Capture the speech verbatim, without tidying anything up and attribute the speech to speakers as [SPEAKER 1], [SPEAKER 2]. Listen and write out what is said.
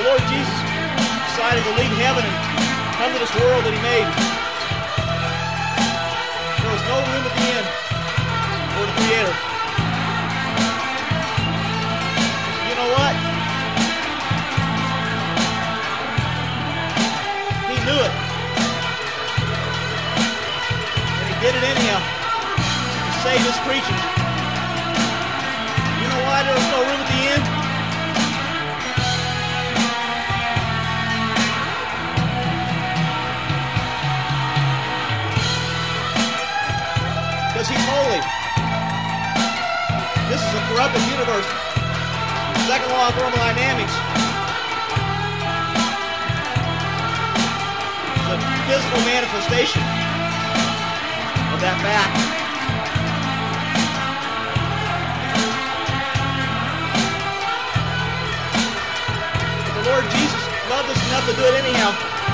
[SPEAKER 1] Lord Jesus decided to leave heaven and come to this world that He made, there was no room at the end for the Creator. You know what? He knew it. And He did it anyhow to save His creatures. You know why there was no room at the end? Because He's holy. This is a corrupted universe. Second law of thermodynamics. The physical manifestation of that fact. But the Lord Jesus loved us enough to do it anyhow.